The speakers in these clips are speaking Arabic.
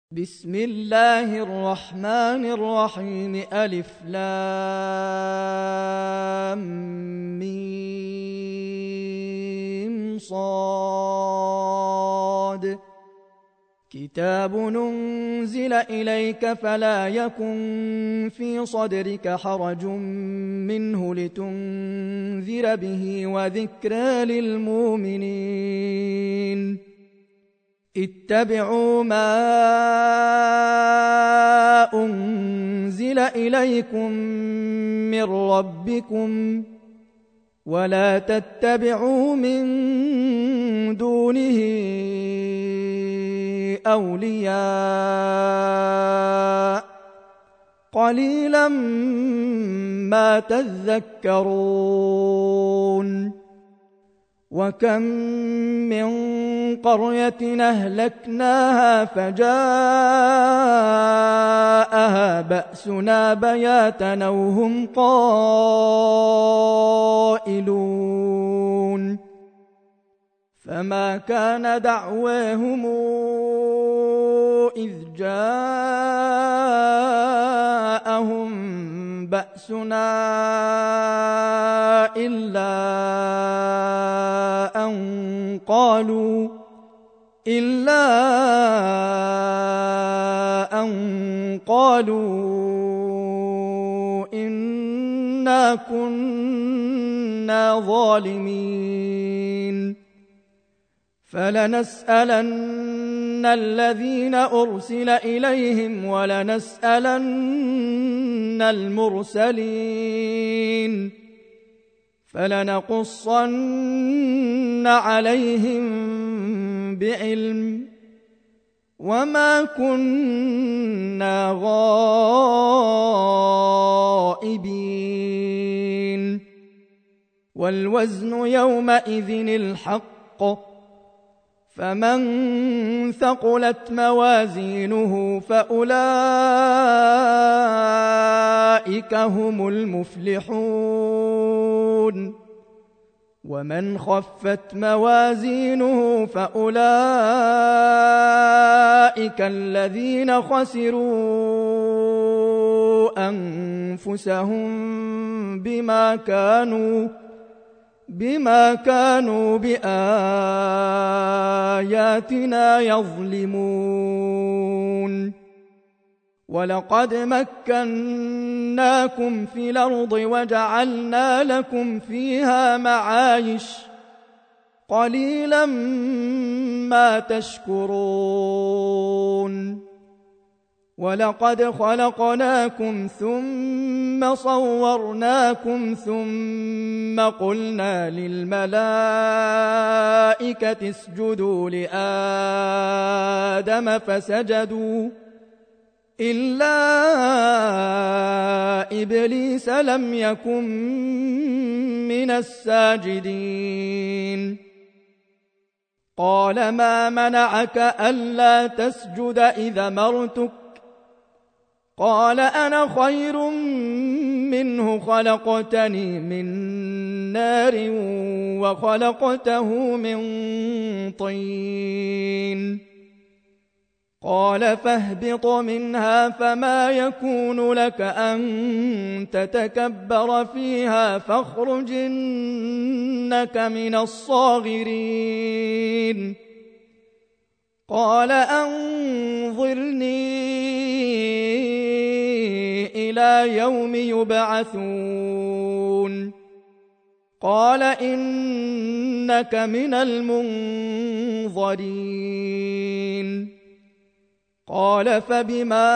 بسم الله الرحمن الرحيم ألف لام ميم صاد كتاب ننزل إليك فلا يكن في صدرك حرج منه لتنذر به وذكرى للمؤمنين اتبعوا ما أنزل إليكم من ربكم ولا تتبعوا من دونه أولياء قليلا ما تذكرون وكم من قرية أهلكناها فجاءها بأسنا بياتا وهم قائلون فما كان دعواهم إذ جاءهم بأسنا إلا أن قالوا إنا كنا ظالمين فلنسألن الذين أرسل إليهم ولنسألن المرسلين فلنقصن عليهم بعلم وما كنا غائبين والوزن يومئذ الحق فمن ثقلت موازينه فأولئك هم المفلحون ومن خفت موازينه فأولئك الذين خسروا أنفسهم بما كانوا بآياتنا يظلمون ولقد مكناكم في الأرض وجعلنا لكم فيها معايش قليلا ما تشكرون ولقد خلقناكم ثم صورناكم ثم قلنا للملائكة اسجدوا لآدم فسجدوا إلا إبليس لم يكن من الساجدين قال ما منعك ألا تسجد إذا أمرتك قال أنا خير منه خلقتني من نار وخلقته من طين قال فاهبط منها فما يكون لك أن تتكبر فيها فاخرج إنك من الصاغرين قال أنظرني إلى يوم يبعثون قال إنك من المنظرين قال فبما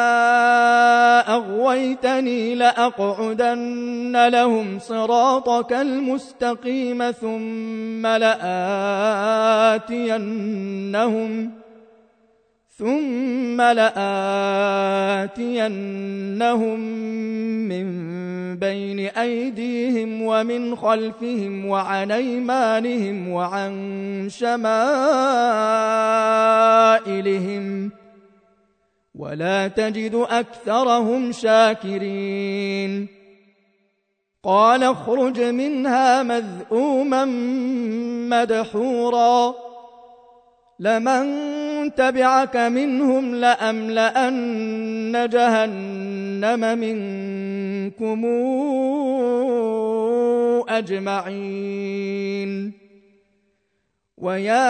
أغويتني لأقعدن لهم صراطك المستقيم ثم لآتينهم من بين أيديهم ومن خلفهم وعن أيمانهم وعن شمائلهم ولا تجد أكثرهم شاكرين قال اخرج منها مذءوما مدحورا لمن تبعك منهم لأملأن جهنم منكم أجمعين ويا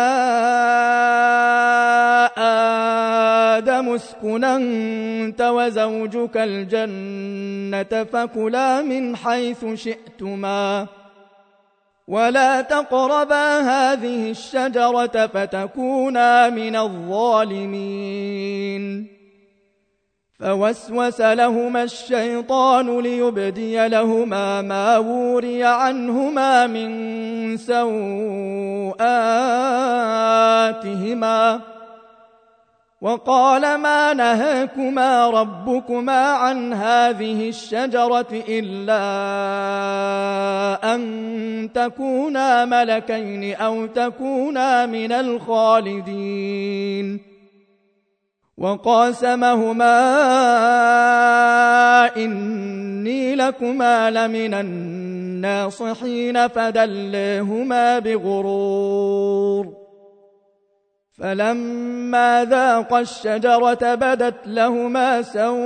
آدم اسكن أنت وزوجك الجنة فكلا من حيث شئتما ولا تقربا هذه الشجرة فتكونا من الظالمين فوسوس لهما الشيطان ليبدي لهما ما وري عنهما من سوآتهما وقال ما نهاكما ربكما عن هذه الشجرة إلا أن تكونا ملكين أو تكونا من الخالدين وقاسمهما إني لكما لمن الناصحين فدلاهما بغرور فلما ذاقا الشجرة بدت لهما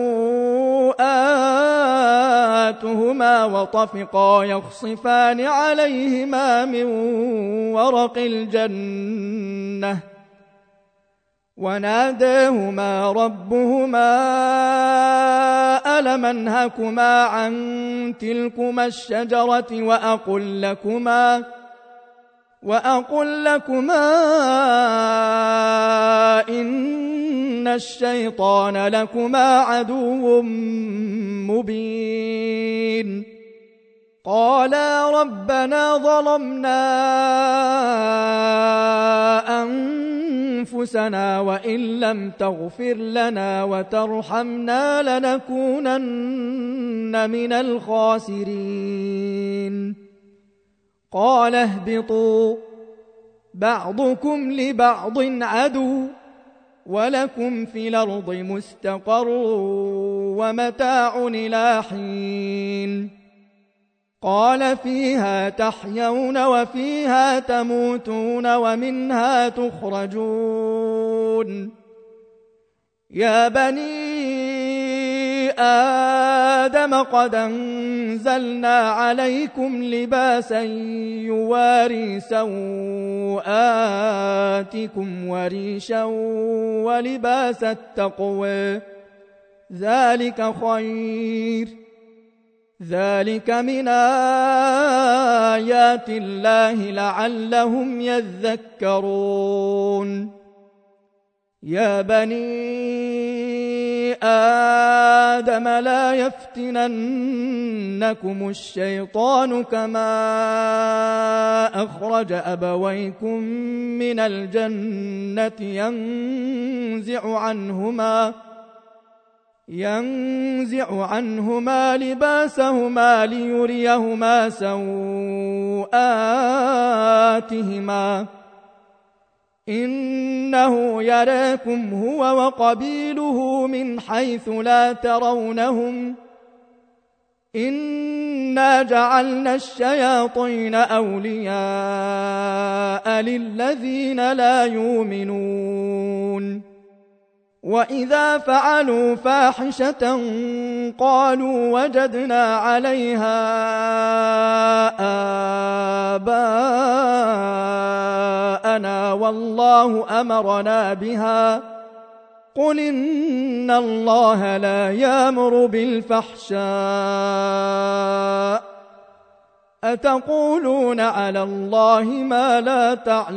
سوآتهما وطفقا يخصفان عليهما من ورق الجنة وناداهما ربهما ألم أنهكما عن تلكما الشجرة وأقل لكما إن الشيطان لكما عدو مبين قالا ربنا ظلمنا أنفسنا وإن لم تغفر لنا وترحمنا لنكونن من الخاسرين قال اهبطوا بعضكم لبعض عدو ولكم في الأرض مستقر ومتاع إلى حين قال فيها تحيون وفيها تموتون ومنها تخرجون يا بني آدم قد أنزلنا عليكم لباسا يواري سوآتكم وريشا ولباس التقوى ذلك خير ذلك من آيات الله لعلهم يذكرون يا بني آدم لا يفتننكم الشيطان كما أخرج أبويكم من الجنة ينزع عنهما لباسهما ليريهما سوآتهما إنه يراكم هو وقبيله من حيث لا ترونهم إنا جعلنا الشياطين أولياء للذين لا يؤمنون وإذا فعلوا فاحشة قالوا وجدنا عليها آباءنا والله أمرنا بها قل إن الله لا يأمر بالفحشاء أتقولون على الله ما لا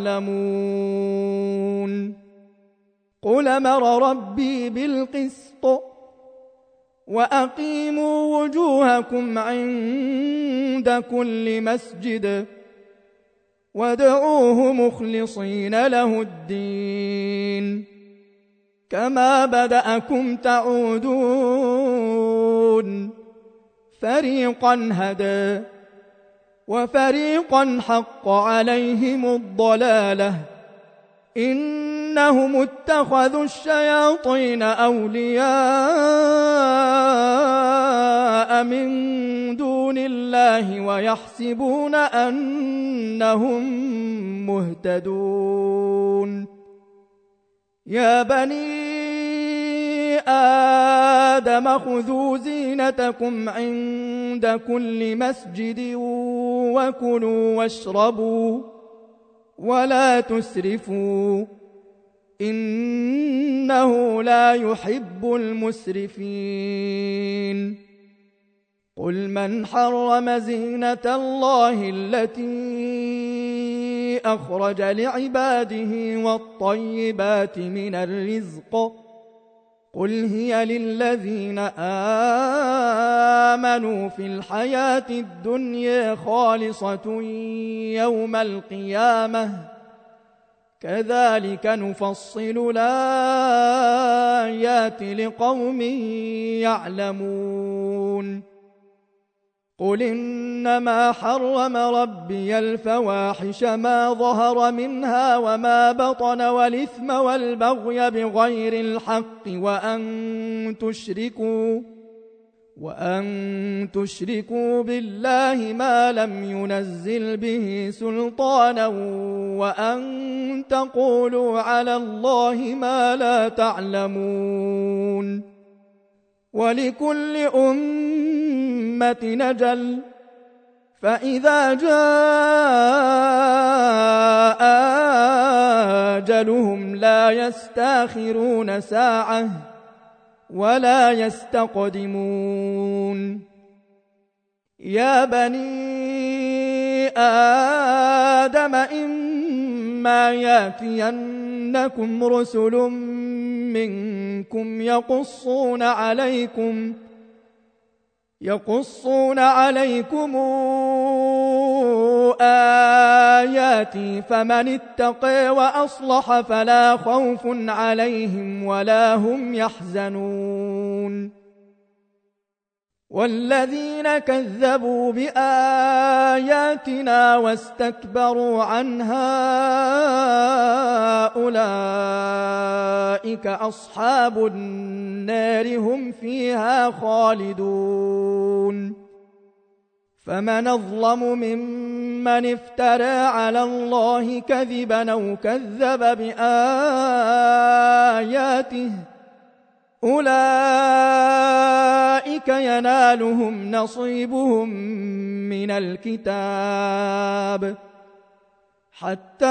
تعلمون قل أمر ربي بالقسط وأقيموا وجوهكم عند كل مسجد وادعوه مخلصين له الدين كما بدأكم تعودون فريقا هدى وفريقا حق عليهم الضلالة إنهم اتخذوا الشياطين أولياء من دون الله ويحسبون أنهم مهتدون يا بني آدم خذوا زينتكم عند كل مسجد وكلوا واشربوا ولا تسرفوا إنه لا يحب المسرفين قل من حرم زينة الله التي أخرج لعباده والطيبات من الرزق قل هي للذين آمنوا في الحياة الدنيا خالصة يوم القيامة كذلك نفصل الآيات لقوم يعلمون قل إنما حرم ربي الفواحش ما ظهر منها وما بطن والإثم والبغي بغير الحق وأن تشركوا بالله ما لم ينزل به سلطانا وأن تقولوا على الله ما لا تعلمون ولكل أمة نجل فإذا جاء أجلهم لا يستأخرون ساعة ولا يستقدمون يا بني آدم إما يأتينكم رسل منكم يقصون عليكم آياتي فمن اتقى وأصلح فلا خوف عليهم ولا هم يحزنون والذين كذبوا بآياتنا واستكبروا عنها أولئك أصحاب النار هم فيها خالدون فمن أظلم ممن افترى على الله كذبا أو كذب بآياته أولئك ينالهم نصيبهم من الكتاب حتى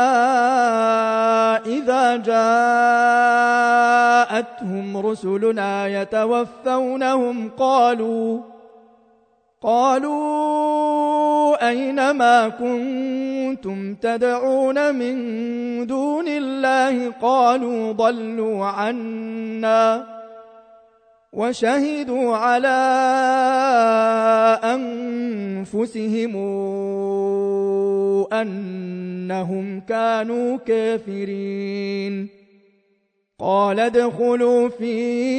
إذا جاءتهم رسلنا يتوفونهم قالوا أين ما كنتم تدعون من دون الله قالوا ضلوا عنا وشهدوا على أنفسهم أنهم كانوا كافرين قال ادخلوا في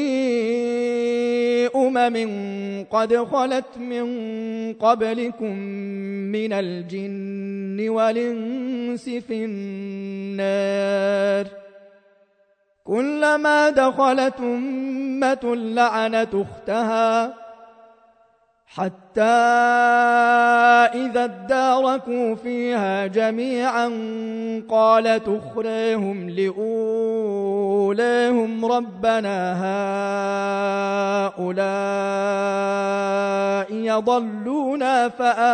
قد خلت من قبلكم من الجن والإنس في النار كلما دخلت أمة لعنت أختها حتى إذا اداركوا فيها جميعا قالت أخراهم لأولاهم ربنا هؤلاء يضلونا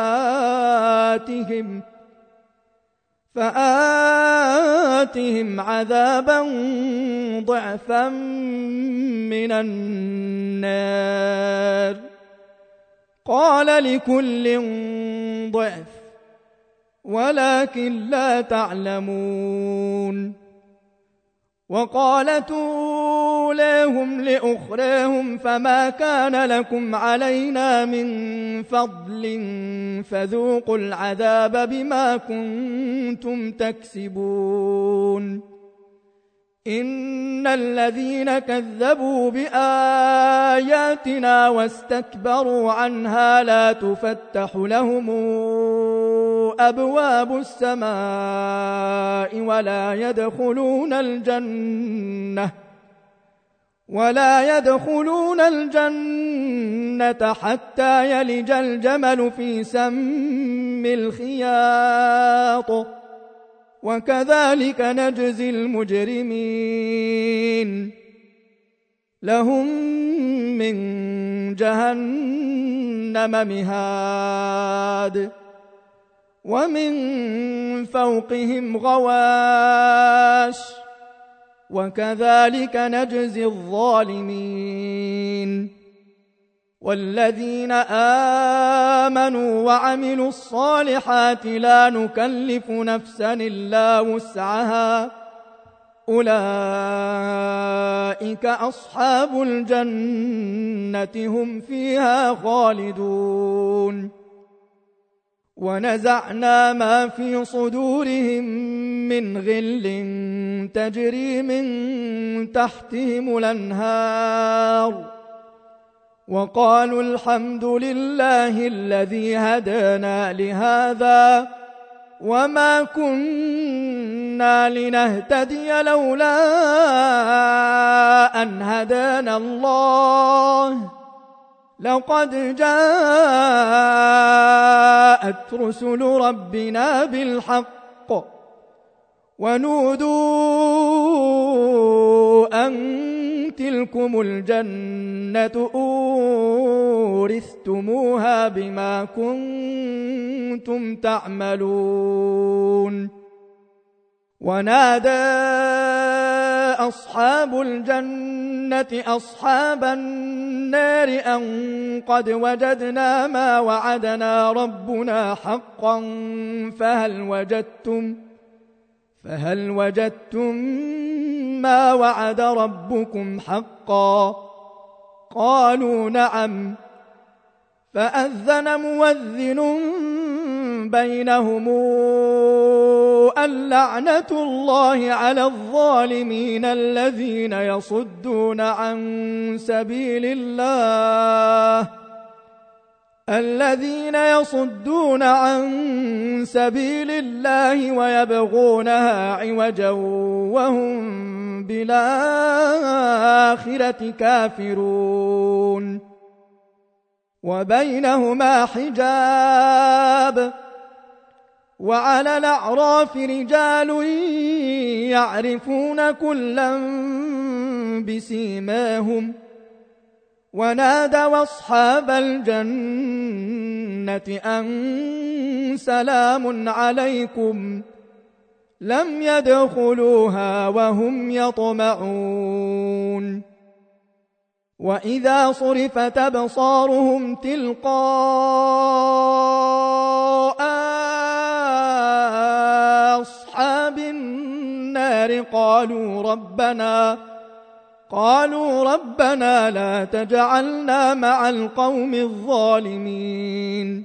فآتهم عذابا ضعفا من النار قال لكل ضعف ولكن لا تعلمون وقالت أولاهم لأخراهم فما كان لكم علينا من فضل فذوقوا العذاب بما كنتم تكسبون إن الذين كذبوا بآياتنا واستكبروا عنها لا تفتح لهم أبواب السماء ولا يدخلون الجنة حتى يلج الجمل في سم الخياط وكذلك نجزي المجرمين لهم من جهنم مهاد ومن فوقهم غواش وكذلك نجزي الظالمين والذين آمنوا وعملوا الصالحات لا نكلف نفسا إلا وسعها أولئك أصحاب الجنة هم فيها خالدون ونزعنا ما في صدورهم من غل تجري من تحتهم الأنهار وقالوا الحمد لله الذي هدانا لهذا وما كنا لنهتدي لولا أن هدانا الله لقد جاءت رسل ربنا بالحق ونودوا أن تلكم الجنة أورثتموها بما كنتم تعملون ونادى أصحاب الجنة أصحاب النار أن قد وجدنا ما وعدنا ربنا حقا فهل وجدتم ما وعد ربكم حقا قالوا نعم فأذن مؤذن بينهم اللعنة الله على الظالمين الذين يصدون عن سبيل الله ويبغونها عوجا وهم بالآخرة كافرون وبينهما حجاب وعلى الأعراف رجال يعرفون كلا بسيماهم ونادوا أصحاب الجنة أن سلام عليكم لم يدخلوها وهم يطمعون وإذا صرفت أبصارهم تلقاء أصحاب النار قالوا ربنا لا تجعلنا مع القوم الظالمين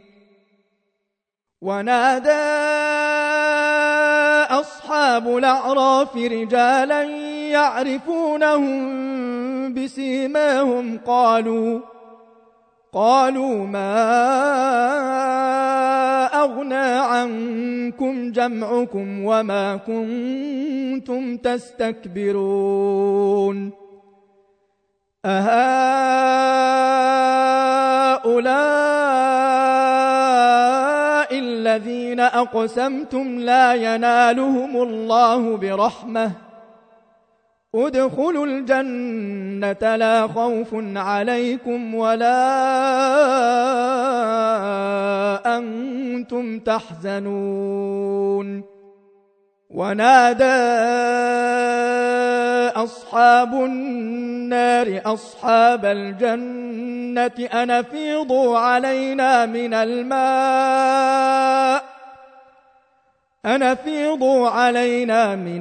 ونادى أصحاب الأعراف رجالا يعرفونهم بسيماهم قالوا ما أغنى عنكم جمعكم وما كنتم تستكبرون أهؤلاء الذين أقسمتم لا ينالهم الله برحمة ادخلوا الجنة لا خوف عليكم ولا أنتم تحزنون ونادى أصحاب النار أصحاب الجنة أن أفيضوا علينا من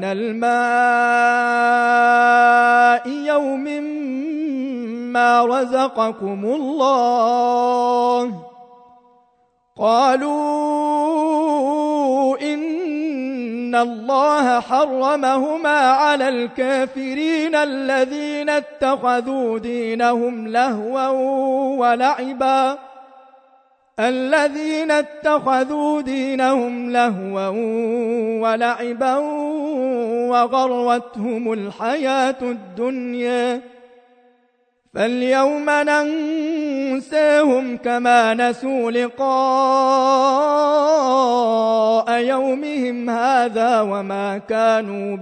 الماء يوم ما رزقكم الله قالوا إن الله حرمهما على الكافرين الذين اتخذوا دينهم لهوا ولعبا وغرتهم الحياة الدنيا فاليوم ننساهم كما نسوا لقاء يومهم هذا وما كانوا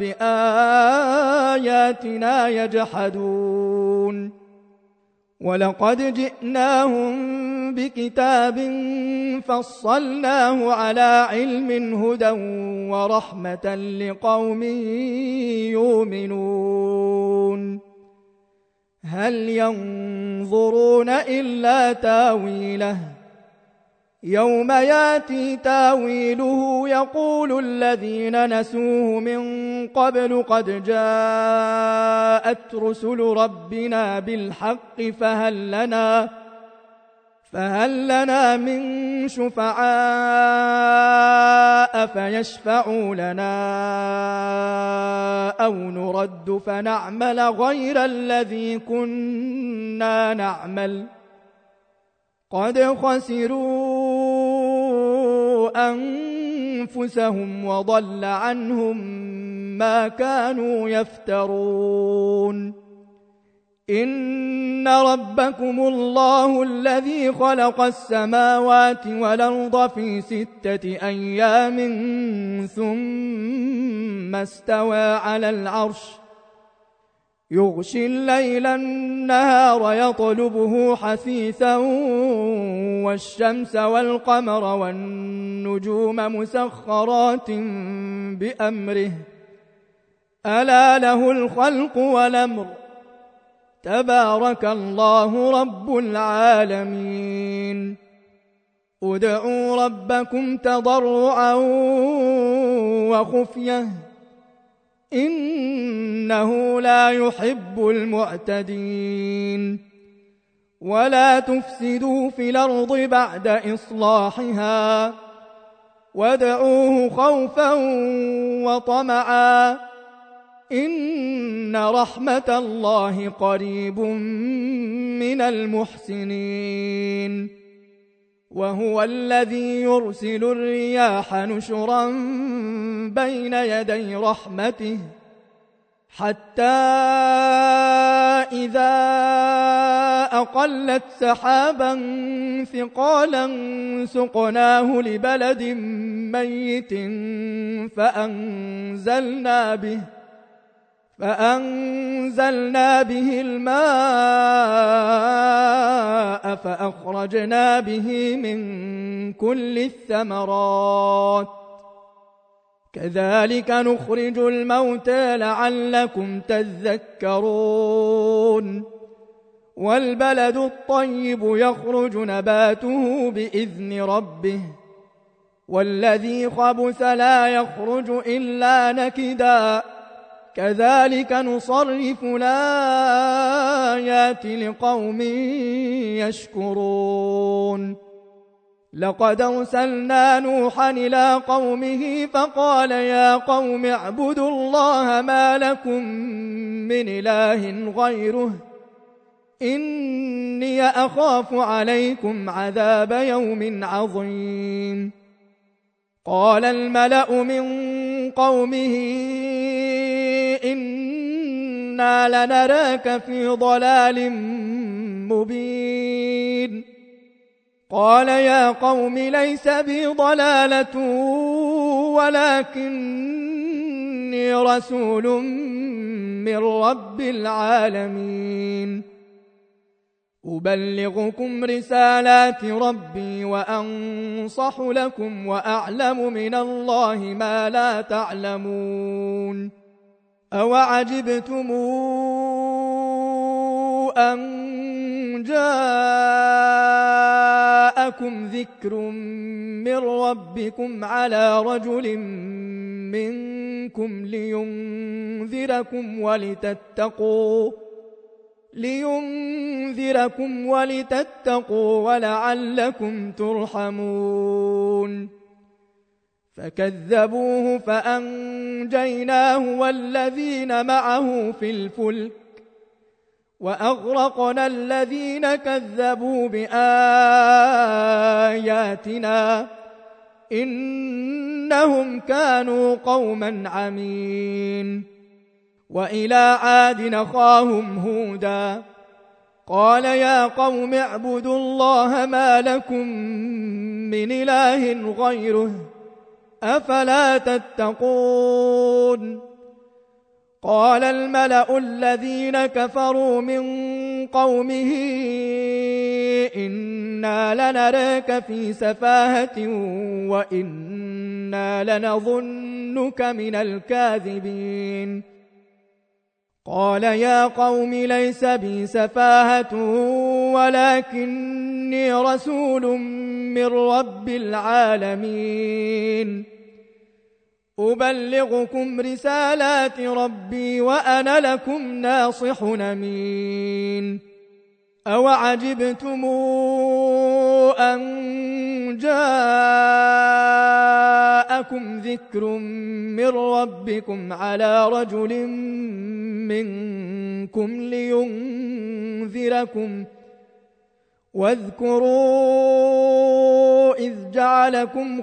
بآياتنا يجحدون ولقد جئناهم بكتاب فصلناه على علم هدى ورحمة لقوم يؤمنون هل ينظرون إلا تاويله يوم ياتي تاويله يقول الذين نسوه من قبل قد جاءت رسل ربنا بالحق فهل لنا من شفعاء فيشفعوا لنا أو نرد فنعمل غير الذي كنا نعمل قد خسروا أنفسهم وضل عنهم ما كانوا يفترون إن ربكم الله الذي خلق السماوات والأرض في 6 أيام ثم استوى على العرش يغشي الليل النهار يطلبه حثيثا والشمس والقمر والنجوم مسخرات بأمره ألا له الخلق والأمر تبارك الله رب العالمين ادعوا ربكم تضرعا وخفية إنه لا يحب المعتدين ولا تفسدوا في الأرض بعد إصلاحها وادعوه خوفا وطمعا إن رحمة الله قريب من المحسنين وهو الذي يرسل الرياح نشرا بين يدي رحمته حتى إذا أقلت سحابا ثقالا سقناه لبلد ميت فأنزلنا به الماء فأخرجنا به من كل الثمرات كذلك نخرج الموتى لعلكم تذكرون والبلد الطيب يخرج نباته بإذن ربه والذي خبث لا يخرج إلا نكدا كذلك نصرف الآيات لقوم يشكرون لقد أرسلنا نوحا إلى قومه فقال يا قوم اعبدوا الله ما لكم من إله غيره إني أخاف عليكم عذاب يوم عظيم قال الملأ من قومه إنا لنراك في ضلال مبين قال يا قوم ليس بي ضلالة ولكني رسول من رب العالمين أبلغكم رسالات ربي وأنصح لكم وأعلم من الله ما لا تعلمون أوعجبتم أن جاءكم ذكر من ربكم على رجل منكم لينذركم ولتتقوا ولعلكم ترحمون فكذبوه فأنجيناه والذين معه في الفلك وأغرقنا الذين كذبوا بآياتنا إنهم كانوا قوما عمين وإلى عاد أخاهم هودا قال يا قوم اعبدوا الله ما لكم من إله غيره أفلا تتقون قال الملأ الذين كفروا من قومه إنا لنراك في سفاهة وإنا لنظنك من الكاذبين قال يا قوم ليس بي سفاهة ولكني رسول من رب العالمين أبلغكم رسالات ربي وأنا لكم ناصح أمين أوعجبتم أن جاءكم ذكر من ربكم على رجل منكم لينذركم واذكروا إذ جعلكم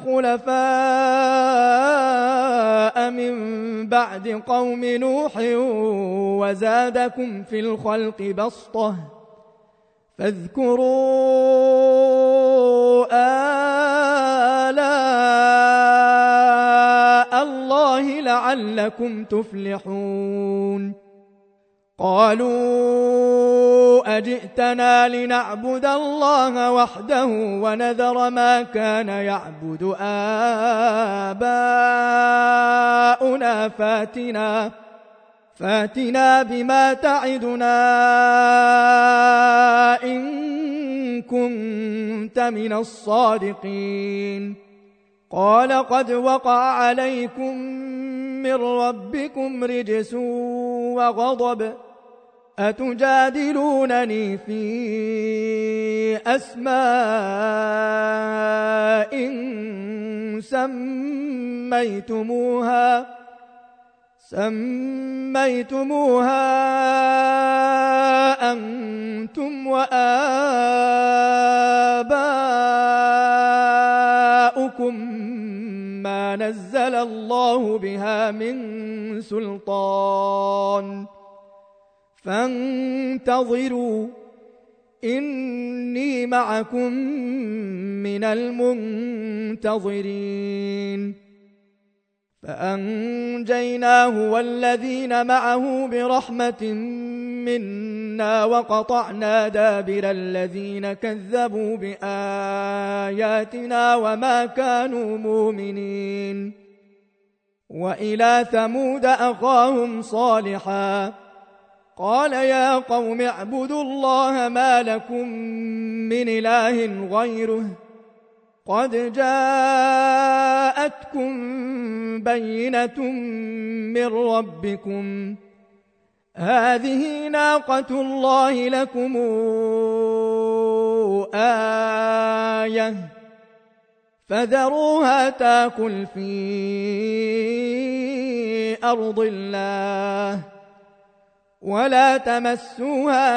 خلفاء من بعد قوم نوح وزادكم في الخلق بسطة فاذكروا آلاء الله لعلكم تفلحون قالوا أجئتنا لنعبد الله وحده ونذر ما كان يعبد آباؤنا فاتنا بما تعدنا إن كنت من الصادقين قال قد وقع عليكم من ربكم رجس وغضب أتجادلونني في أسماء سميتموها أنتم وآباؤكم ما نزل الله بها من سلطان فانتظروا إني معكم من المنتظرين فأنجيناه والذين معه برحمة منا وقطعنا دابر الذين كذبوا بآياتنا وما كانوا مؤمنين وإلى ثمود أخاهم صالحا قال يا قوم اعبدوا الله ما لكم من إله غيره قد جاءتكم بينة من ربكم هذه ناقة الله لكم آية فذروها تاكل في أرض الله ولا تمسوها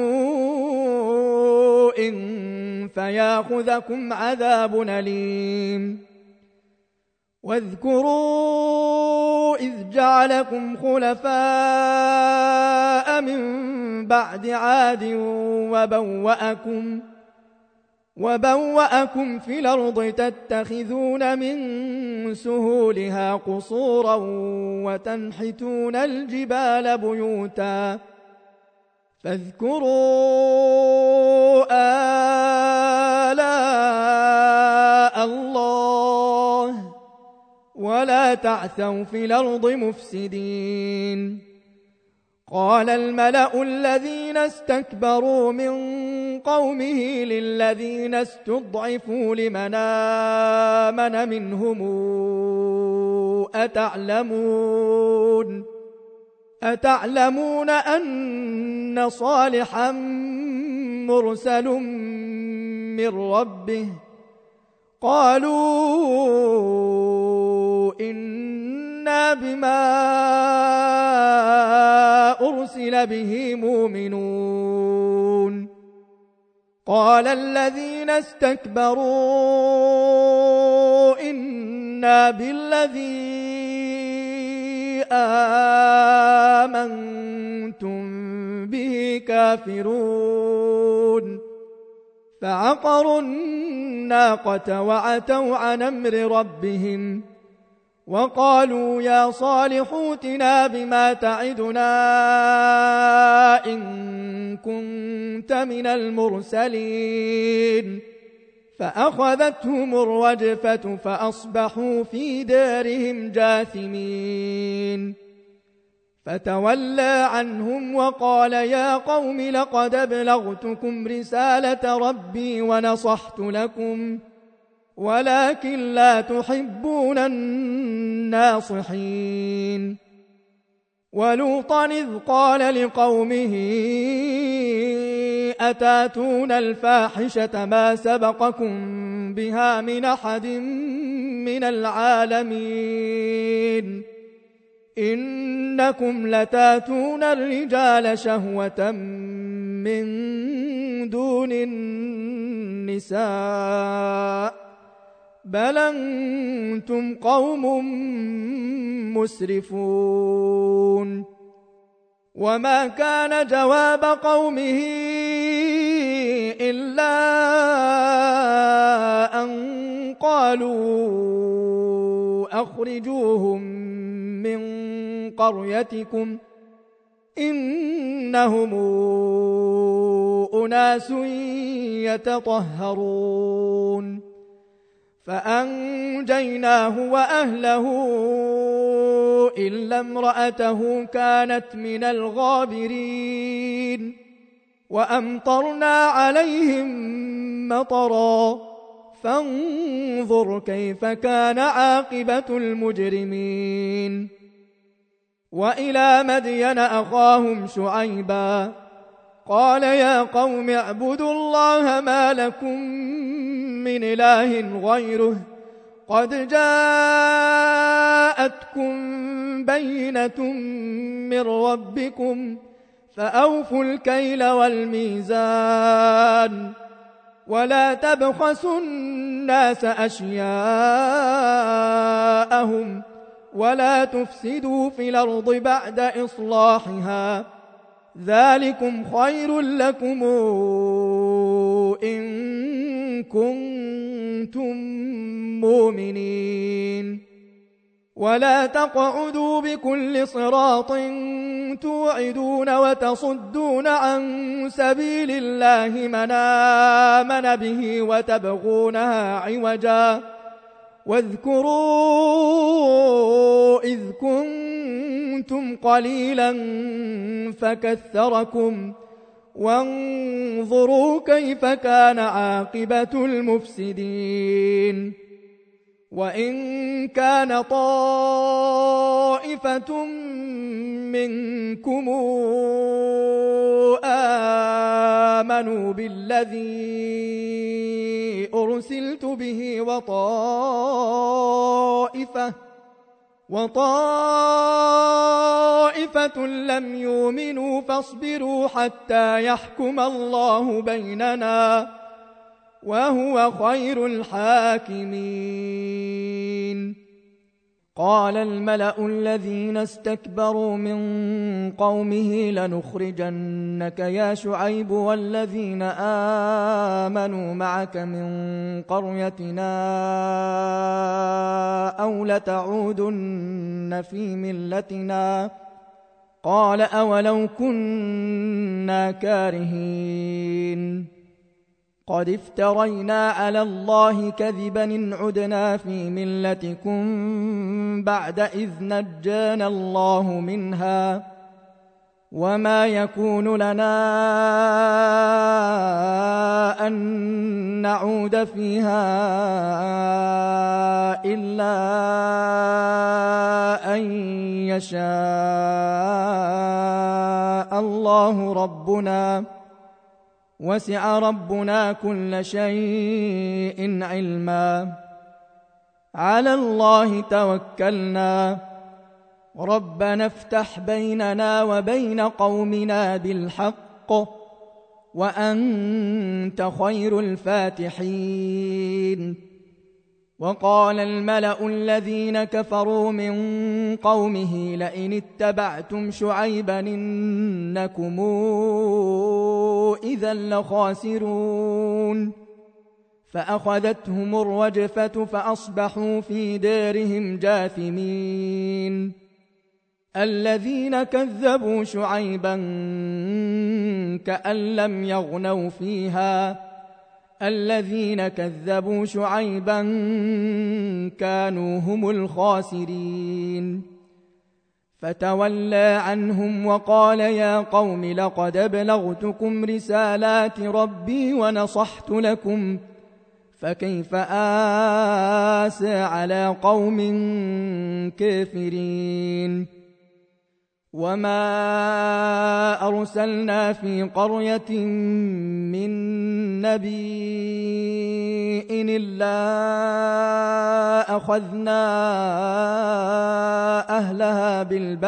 بسوء فياخذكم عذاب أليم واذكروا إذ جعلكم خلفاء من بعد عاد وبوأكم في الأرض تتخذون من سهولها قصورا وتنحتون الجبال بيوتا فاذكروا آلاء الله ولا تعثوا في الأرض مفسدين قال الملأ الذين استكبروا من قومه للذين استضعفوا لمن آمن منهم أتعلمون أن صالحا مرسل من ربه قالوا إنا بما أرسل به مؤمنون قال الذين استكبروا إنا بالذي آمنتم به كافرون فعقروا الناقة وعتوا عن أمر ربهم وقالوا يا صالح ائتنا بما تعدنا إن كنت من المرسلين فأخذتهم الرجفة فأصبحوا في دارهم جاثمين فتولى عنهم وقال يا قوم لقد أبلغتكم رسالة ربي ونصحت لكم ولكن لا تحبون الناصحين ولوطا إذ قال لقومه أتاتون الفاحشة ما سبقكم بها من أحد من العالمين إنكم لتاتون الرجال شهوة من دون النساء بل أنتم قوم مسرفون وما كان جواب قومه إلا أن قالوا أخرجوهم من قريتكم إنهم أناس يتطهرون فأنجيناه وأهله إلا امرأته كانت من الغابرين وأمطرنا عليهم مطرا فانظر كيف كان عاقبة المجرمين وإلى مدين أخاهم شعيبا قال يا قوم اعبدوا الله ما لكم من إله غيره قد جاءتكم بينة من ربكم فأوفوا الكيل والميزان ولا تبخسوا الناس أشياءهم ولا تفسدوا في الأرض بعد إصلاحها ذلكم خير لكم إن كنتم مؤمنين ولا تقعدوا بكل صراط توعدون وتصدون عن سبيل الله من آمن به وتبغونها عوجا واذكروا إذ كنتم قليلا فكثركم وانظروا كيف كان عاقبة المفسدين وإن كان طائفة منكم آمنوا بالذي أرسلت به وطائفة لم يؤمنوا فاصبروا حتى يحكم الله بيننا وهو خير الحاكمين قال الملأ الذين استكبروا من قومه لنخرجنك يا شعيب والذين آمنوا معك من قريتنا أو لتعودن في ملتنا قال أولو كنا كارهين قد افترينا على الله كذبا إن عدنا في ملتكم بعد إذ نجانا الله منها وما يكون لنا أن نعود فيها إلا أن يشاء الله ربنا وسع ربنا كل شيء علما على الله توكلنا ربنا افتح بيننا وبين قومنا بالحق وأنت خير الفاتحين وقال الملأ الذين كفروا من قومه لئن اتبعتم شعيبا إنكم إذا لخاسرون فأخذتهم الرجفة فأصبحوا في دارهم جاثمين الذين كذبوا شعيبا كأن لم يغنوا فيها الذين كذبوا شعيبا كانوا هم الخاسرين فتولى عنهم وقال يا قوم لقد أبلغتكم رسالات ربي ونصحت لكم فكيف آسى على قوم كافرين وما أرسلنا في قرية من نبي إلا أخذنا أهلها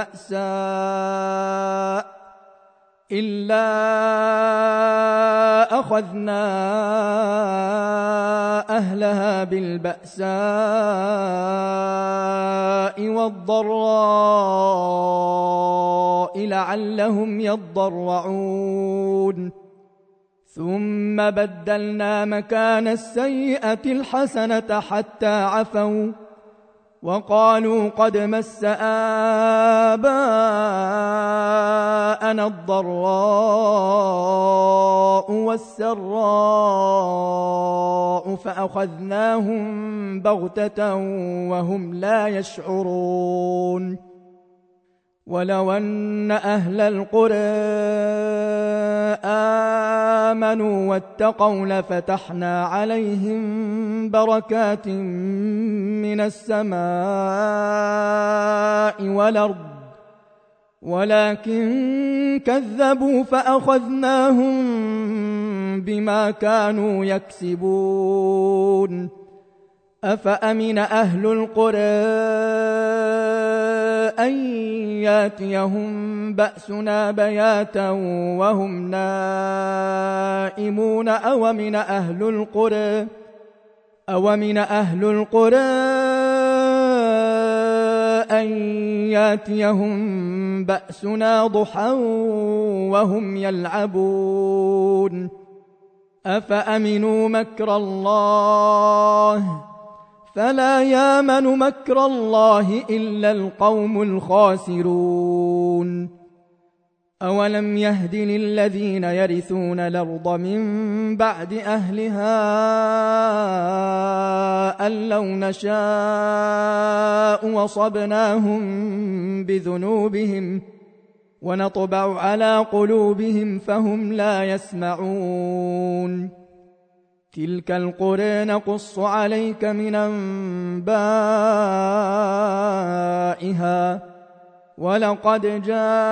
بالبأساء والضراء لعلهم يضرعون ثم بدلنا مكان السيئة الحسنة حتى عفوا وقالوا قد مس آباءنا الضراء والسراء فأخذناهم بغتة وهم لا يشعرون ولو أن أهل القرى آمنوا واتقوا لفتحنا عليهم بركات من السماء والأرض ولكن كذبوا فأخذناهم بما كانوا يكسبون أفأمن أهل القرى أن ياتيهم بأسنا بياتا وهم نائمون أومن أهل القرى أن ياتيهم بأسنا ضحى وهم يلعبون أفأمنوا مكر الله فلا يامن مكر الله إلا القوم الخاسرون أولم يهد للذين يرثون الأرض من بعد أهلها أن لو نشاء وصبناهم بذنوبهم ونطبع على قلوبهم فهم لا يسمعون تلك القرى نقص عليك من أنبائها ولقد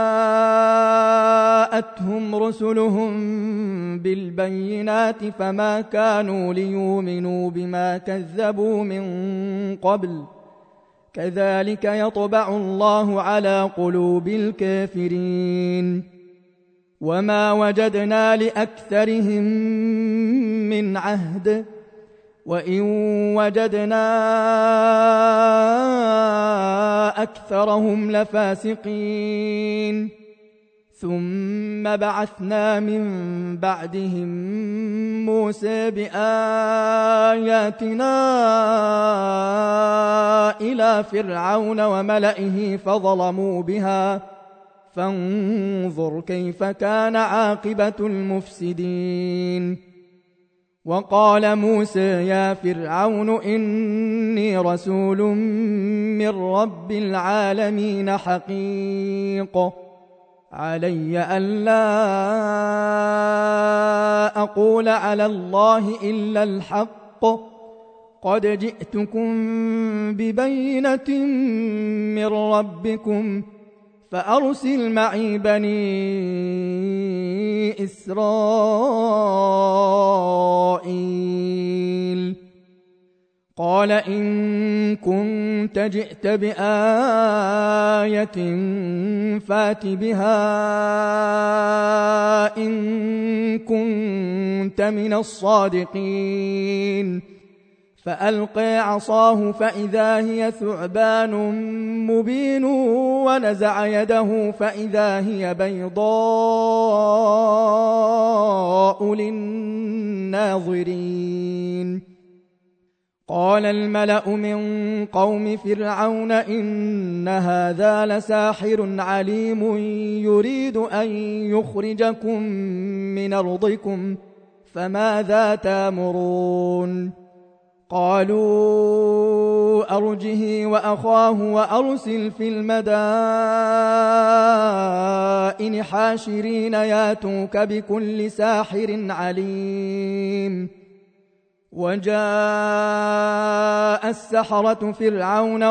جاءتهم رسلهم بالبينات فما كانوا ليؤمنوا بما كذبوا من قبل كذلك يطبع الله على قلوب الكافرين وما وجدنا لأكثرهم من عهد وإن وجدنا أكثرهم لفاسقين ثم بعثنا من بعدهم موسى بآياتنا إلى فرعون وملئه فظلموا بها فانظر كيف كان عاقبة المفسدين وقال موسى يا فرعون إني رسول من رب العالمين حقيق علي ألا أقول على الله إلا الحق قد جئتكم ببينة من ربكم فأرسل معي بني إسرائيل قال إن كنت جئت بآية فات بها إن كنت من الصادقين فألقى عصاه فإذا هي ثعبان مبين ونزع يده فإذا هي بيضاء للناظرين. قال الملأ من قوم فرعون إن هذا لساحر عليم يريد أن يخرجكم من أرضكم فماذا تأمرون؟ قالوا أرجه وأخاه وأرسل في المدائن حاشرين ياتوك بكل ساحر عليم. وجاء السحرة فرعون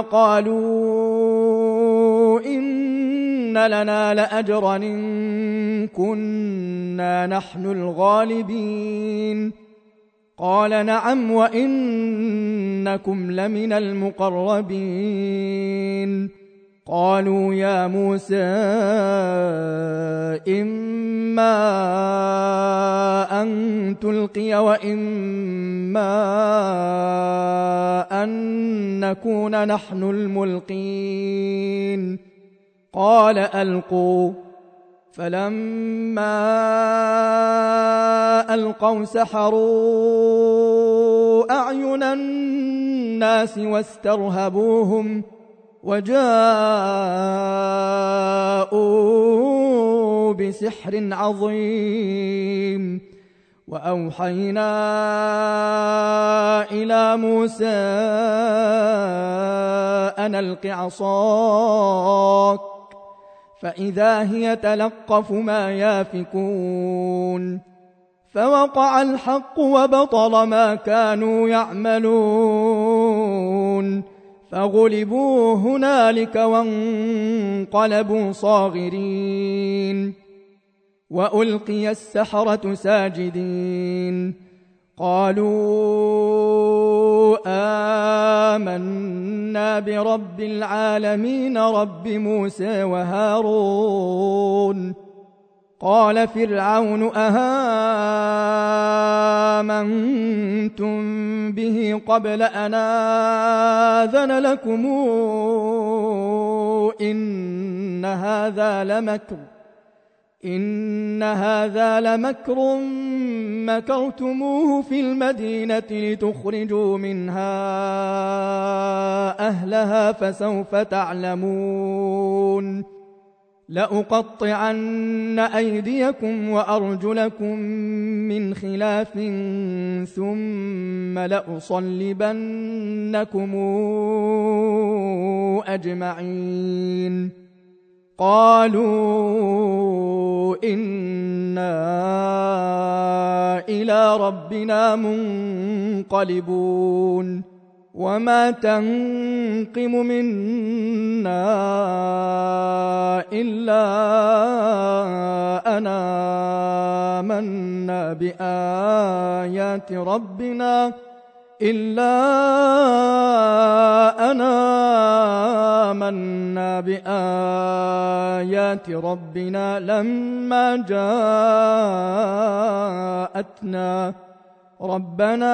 قالوا إن لنا لأجرا إن كنا نحن الغالبين. قال نعم وإنكم لمن المقربين. قالوا يا موسى إما أن تلقي وإما أن نكون نحن الملقين. قال ألقوا. فلما ألقوا سحروا أعين الناس واسترهبوهم وجاءوا بسحر عظيم. وأوحينا إلى موسى أن ألق عصاك فإذا هي تلقف ما يافكون. فوقع الحق وبطل ما كانوا يعملون فغلبوا هنالك وانقلبوا صاغرين. وألقي السحرة ساجدين قالوا آمنا برب العالمين رب موسى وهارون. قال فرعون أهامنتم به قبل أن آذن لكم إن هذا لمكر مكرتموه في المدينة لتخرجوا منها أهلها فسوف تعلمون. لأقطعن أيديكم وأرجلكم من خلاف ثم لأصلبنكم أجمعين. قالوا إنا إلى ربنا منقلبون. وما تنقم منا إلا أن آمنا بآيات ربنا لما جاءتنا ربنا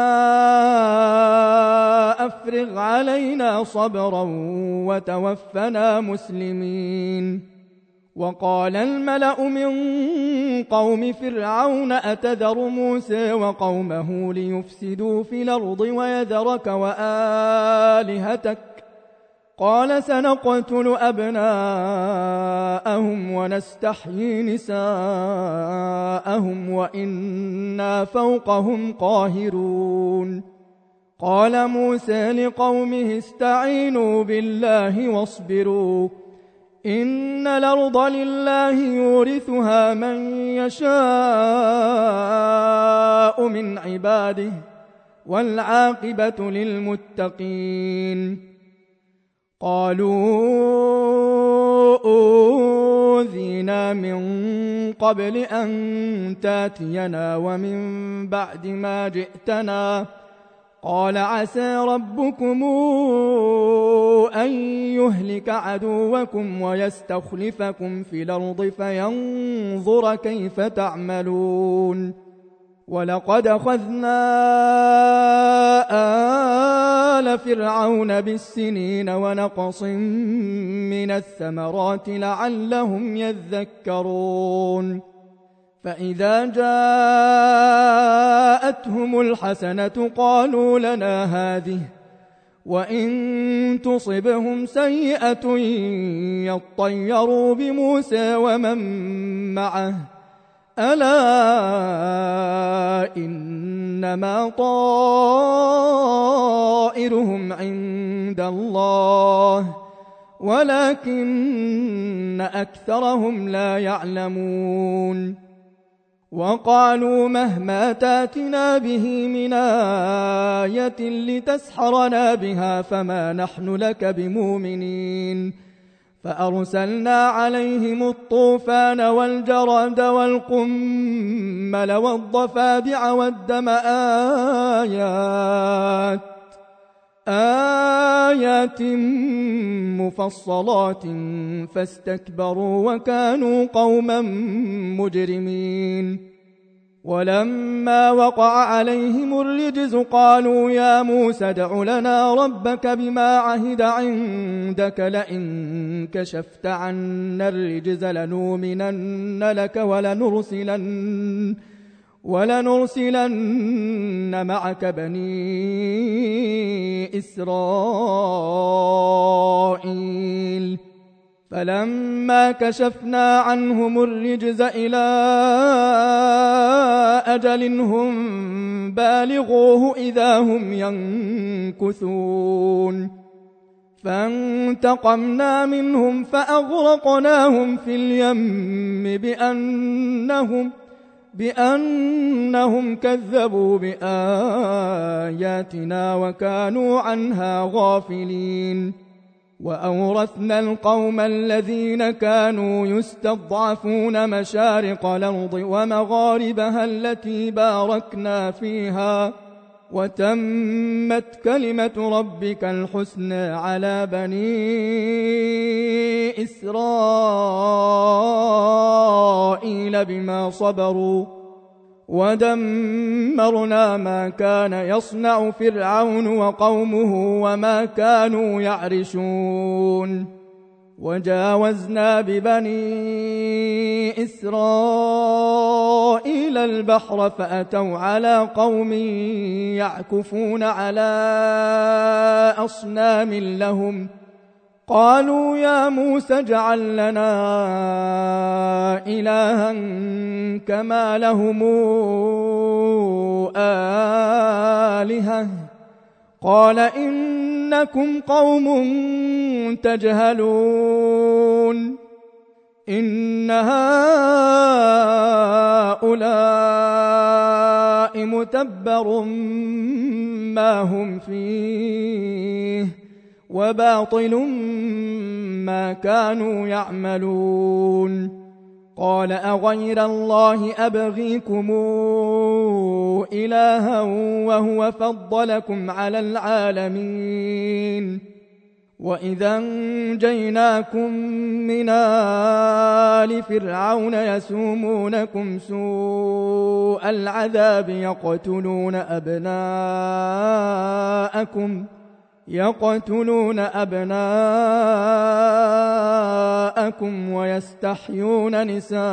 أفرغ علينا صبرا وتوفنا مسلمين. وقال الملأ من قوم فرعون أتذر موسى وقومه ليفسدوا في الأرض ويذرك وآلهتك قال سنقتل أبناءهم ونستحيي نساءهم وإنا فوقهم قاهرون. قال موسى لقومه استعينوا بالله واصبروا إن الأرض لله يورثها من يشاء من عباده والعاقبة للمتقين. قالوا أوذينا من قبل أن تاتينا ومن بعد ما جئتنا قال عسى ربكم أن يهلك عدوكم ويستخلفكم في الأرض فينظر كيف تعملون. ولقد أخذنا آل فرعون بالسنين ونقص من الثمرات لعلهم يذكرون فإذا جاءتهم الحسنة قالوا لنا هذه وإن تصبهم سيئة يطيروا بموسى ومن معه ألا إنما طائرهم عند الله ولكن أكثرهم لا يعلمون وقالوا مهما تاتنا به من آية لتسحرنا بها فما نحن لك بمؤمنين فأرسلنا عليهم الطوفان والجراد والقمل والضفادع والدم آيات مفصلات فاستكبروا وكانوا قوما مجرمين ولما وقع عليهم الرجز قالوا يا موسى ادع لنا ربك بما عهد عندك لئن كشفت عنا الرجز لنؤمنن لك ولنرسلن معك بني إسرائيل فلما كشفنا عنهم الرجز إلى أجل هم بالغوه إذا هم ينكثون فانتقمنا منهم فأغرقناهم في اليم بأنهم كذبوا بآياتنا وكانوا عنها غافلين وأورثنا القوم الذين كانوا يستضعفون مشارق الأرض ومغاربها التي باركنا فيها وتمت كلمة ربك الحسنى على بني إسرائيل بما صبروا ودمرنا ما كان يصنع فرعون وقومه وما كانوا يعرشون وجاوزنا ببني إسرائيل البحر فأتوا على قوم يعكفون على أصنام لهم قالوا يا موسى اجعل لنا إلها كما لهم آلهة قال إنكم قوم تجهلون إن هؤلاء متبر ما هم فيه وباطل ما كانوا يعملون قال أغير الله أبغيكم إلها وهو فضلكم على العالمين وإذا أنجيناكم من آل فرعون يسومونكم سوء العذاب يقتلون أبناءكم ويستحيون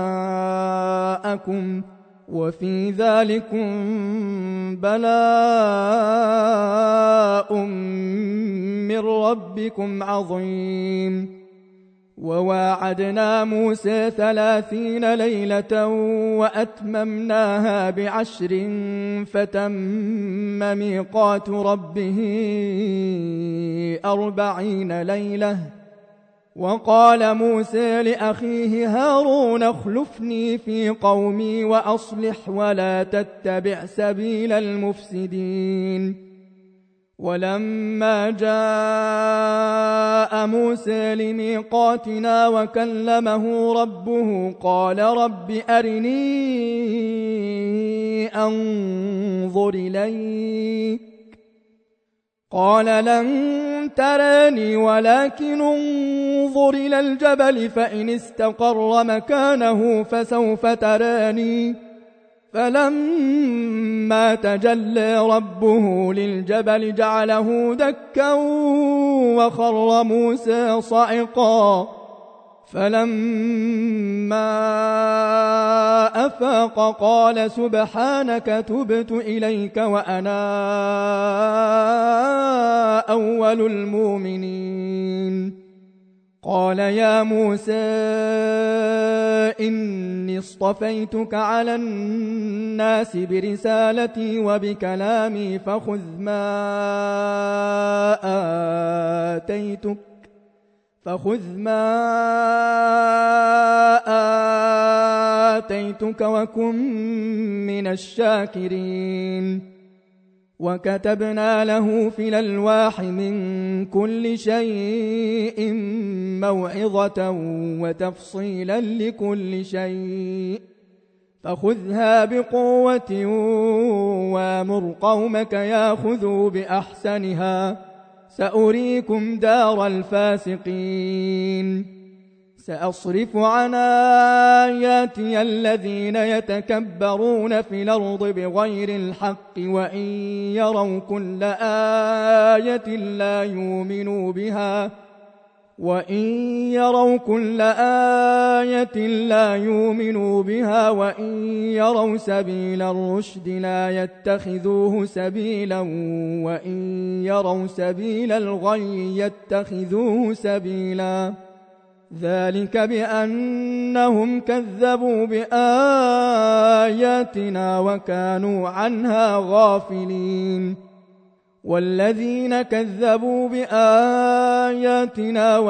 نساءكم وفي ذلكم بلاء من ربكم عظيم وواعدنا موسى 30 ليلة وأتممناها ب10 فتم ميقات ربه 40 ليلة وقال موسى لأخيه هارون اخلفني في قومي وأصلح ولا تتبع سبيل المفسدين ولما جاء موسى لميقاتنا وكلمه ربه قال رب أرني أنظر إليك قال لن تراني ولكن انظر إلى الجبل فإن استقر مكانه فسوف تراني فلما تجلى ربه للجبل جعله دكا وخر موسى صعقا فلما أفاق قال سبحانك تبت إليك وأنا أول المؤمنين قال يا موسى إني اصطفيتك على الناس برسالتي وبكلامي فخذ ما آتيتك وكن من الشاكرين وكتبنا له في الألواح من كل شيء موعظة وتفصيلا لكل شيء فخذها بقوة وامر قومك ياخذوا بأحسنها سأريكم دار الفاسقين سأصرف عن آياتي الذين يتكبرون في الأرض بغير الحق وإن يروا كل آية لا يؤمنوا بها وإن يروا سبيل الرشد لا يتخذوه سبيلا وإن يروا سبيل الغي يتخذوه سبيلا ذلك بأنهم كذبوا بآياتنا وكانوا عنها غافلين والذين كذبوا بآياتنا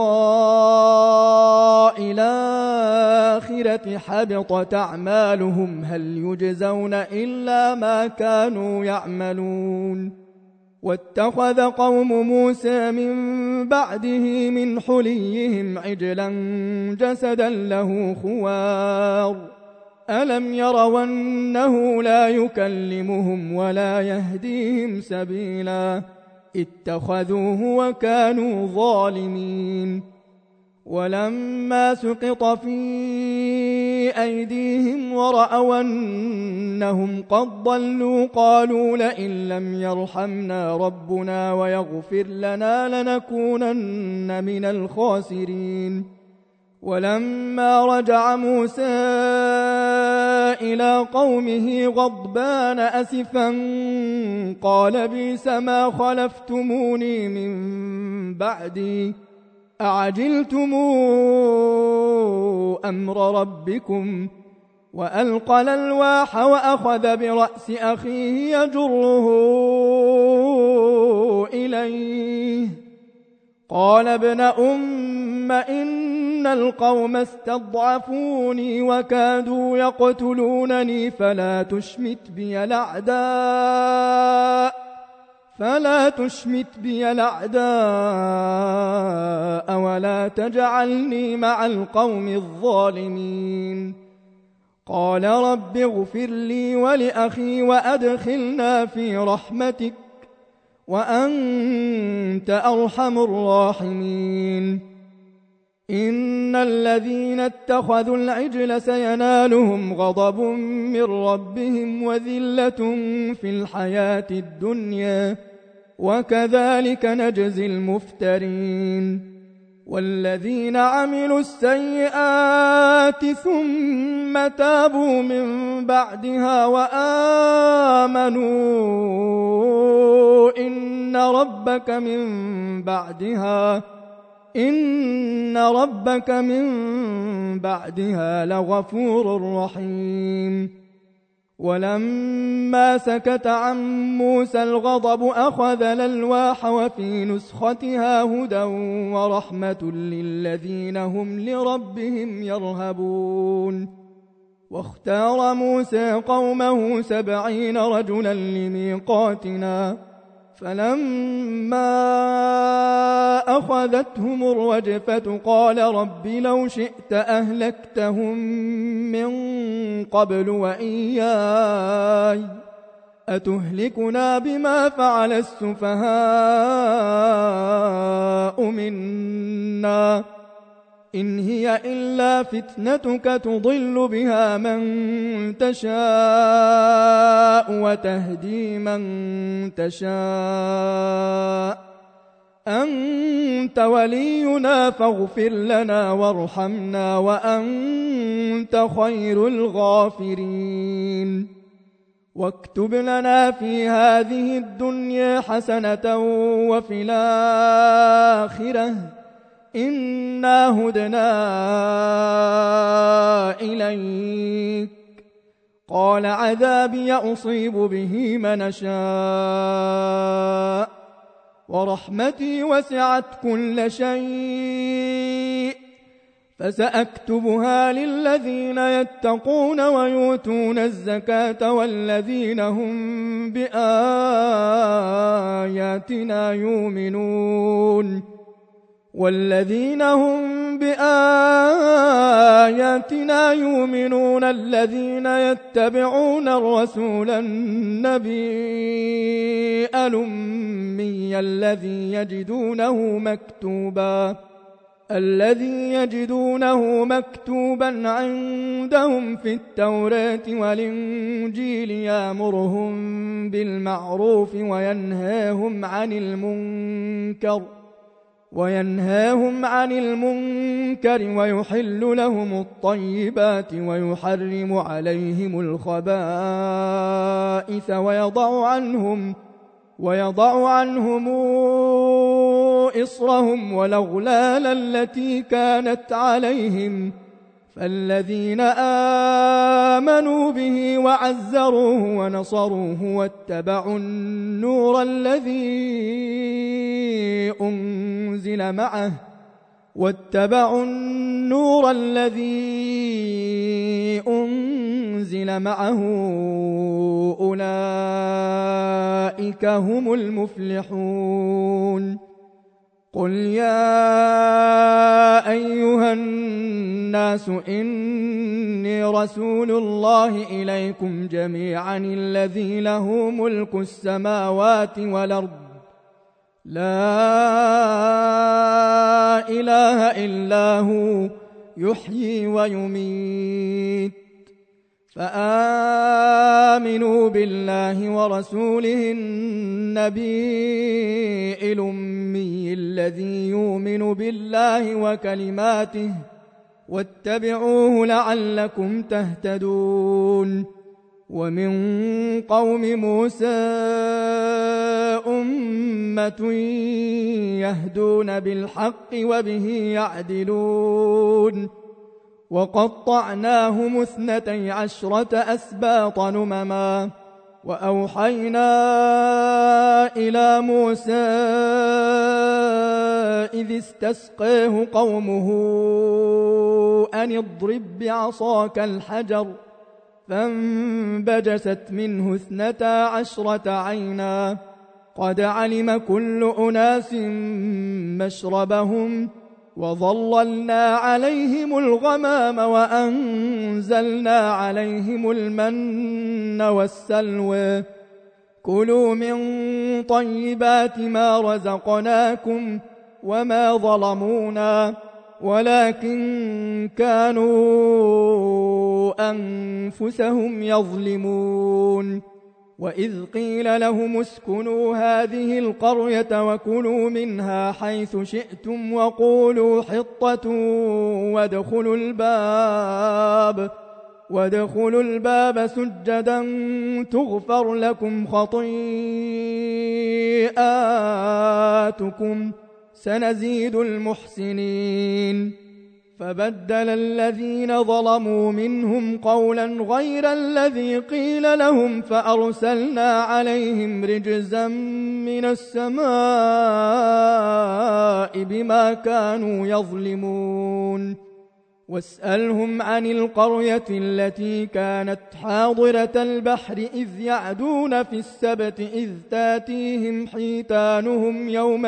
ولقاء الآخرة حبطت أعمالهم هل يجزون إلا ما كانوا يعملون واتخذ قوم موسى من بعده من حليهم عجلا جسدا له خوار ألم يروا أنه لا يكلمهم ولا يهديهم سبيلا اتخذوه وكانوا ظالمين ولما سقط في أيديهم ورأوا أنهم قد ضلوا قالوا لئن لم يرحمنا ربنا ويغفر لنا لنكونن من الخاسرين ولما رجع موسى إلى قومه غضبان أسفا قال بئس ما خلفتموني من بعدي أعجلتم أمر ربكم وألقى الألواح وأخذ برأس أخيه يجره إليه قال ابن أم إن القوم استضعفوني وكادوا يقتلونني فلا تشمت بي الأعداء ولا تجعلني مع القوم الظالمين قال رب اغفر لي ولأخي وأدخلنا في رحمتك وأنت أرحم الراحمين إن الذين اتخذوا العجل سينالهم غضب من ربهم وذلة في الحياة الدنيا وكذلك نجزي المفترين والذين عملوا السيئات ثم تابوا من بعدها وآمنوا إن ربك من بعدها لغفور رحيم ولما سكت عن موسى الغضب أخذ الألواح وفي نسختها هدى ورحمة للذين هم لربهم يرهبون واختار موسى قومه 70 رجلا لميقاتنا فلما أخذتهم الرجفة قال رب لو شئت أهلكتهم من قبل وإياي أتهلكنا بما فعل السفهاء منا إن هي إلا فتنتك تضل بها من تشاء وتهدي من تشاء أنت ولينا فاغفر لنا وارحمنا وأنت خير الغافرين واكتب لنا في هذه الدنيا حسنة وفي الآخرة إنا هدنا إليك قال عذابي أصيب به من شاء ورحمتي وسعت كل شيء فسأكتبها للذين يتقون ويؤتون الزكاة والذين هم بآياتنا يؤمنون الذين يتبعون الرسول النبي الأمي الذي يجدونه مكتوبا عندهم في التوراة والإنجيل يأمرهم بالمعروف وينهاهم عن المنكر ويحل لهم الطيبات ويحرم عليهم الخبائث ويضع عنهم إصرهم والأغلال التي كانت عليهم فالذين آمنوا به وعزروه ونصروه واتبعوا النور الذي أنزل معه أولئك هم المفلحون قل يا أيها الناس إني رسول الله إليكم جميعا الذي له ملك السماوات والأرض لا إله إلا هو يحيي ويميت فآمنوا بالله ورسوله النبي الأمي الذي يؤمن بالله وكلماته واتبعوه لعلكم تهتدون ومن قوم موسى أمة يهدون بالحق وبه يعدلون وقطعناهم 12 أسباطا أمما وأوحينا إلى موسى إذ استسقاه قومه أن اضرب بعصاك الحجر فانبجست منه 12 عينا قد علم كل أناس مشربهم وظللنا عليهم الغمام وأنزلنا عليهم المن والسلوى كلوا من طيبات ما رزقناكم وما ظلمونا ولكن كانوا أنفسهم يظلمون وإذ قيل لهم اسكنوا هذه القرية وكلوا منها حيث شئتم وقولوا حطة وادخلوا الباب سجدا تغفر لكم خطيئاتكم سنزيد المحسنين فبدل الذين ظلموا منهم قولا غير الذي قيل لهم فأرسلنا عليهم رجزا من السماء بما كانوا يظلمون واسألهم عن القرية التي كانت حاضرة البحر إذ يعدون في السبت إذ تاتيهم حيتانهم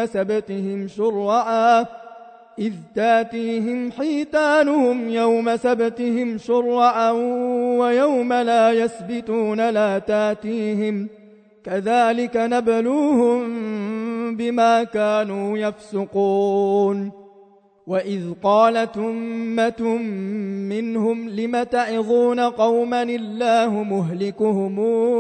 يوم سبتهم شرعا ويوم لا يسبتون لا تاتيهم كذلك نبلوهم بما كانوا يفسقون وإذ قالت أمة منهم لم تعظون قوما الله مهلكهم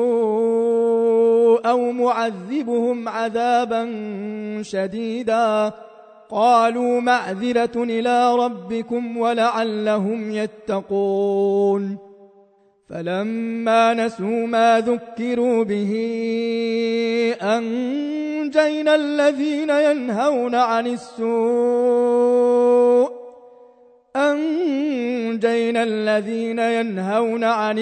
أو معذبهم عذابا شديدا قالوا معذرة إلى ربكم ولعلهم يتقون فلما نسوا ما ذكروا به أنجينا الذين ينهون عن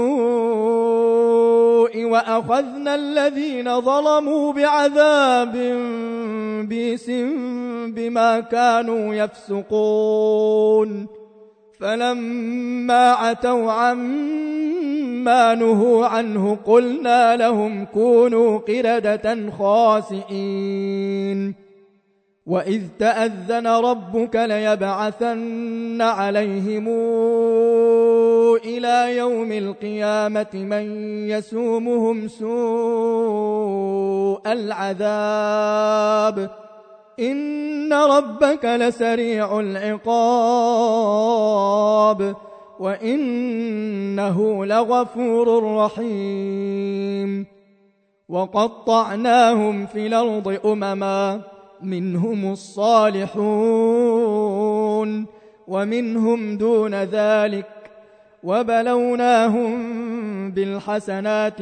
السوء وأخذنا الذين ظلموا بعذاب بئس بما كانوا يفسقون فلما عتوا عما نهوا عنه قلنا لهم كونوا قردة خاسئين وإذ تأذن ربك ليبعثن عليهم إلى يوم القيامة من يسومهم سوء العذاب إن ربك لسريع العقاب وإنه لغفور رحيم وقطعناهم في الأرض أمما منهم الصالحون ومنهم دون ذلك وبلوناهم بالحسنات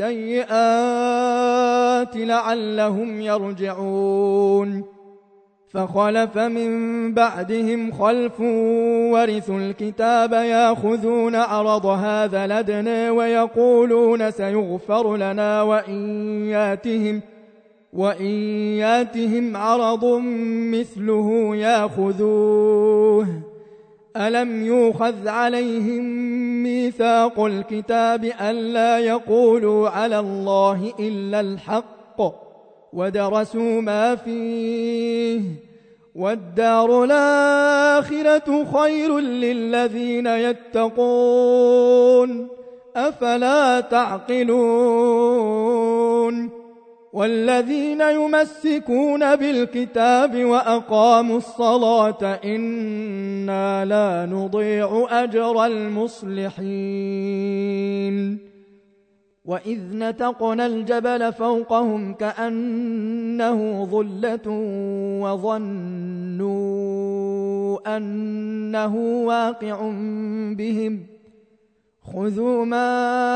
والسيئات لعلهم يرجعون فخلف من بعدهم خلف ورثوا الكتاب يأخذون عرض هذا الأدنى ويقولون سيغفر لنا وإن ياتهم عرض مثله يأخذوه ألم يؤخذ عليهم ميثاق الكتاب ألا يقولوا على الله إلا الحق ودرسوا ما فيه والدار الآخرة خير للذين يتقون أفلا تعقلون والذين يمسكون بالكتاب وأقاموا الصلاة إنا لا نضيع أجر المصلحين وإذ نتقنا الجبل فوقهم كأنه ظلة وظنوا أنه واقع بهم خذوا ما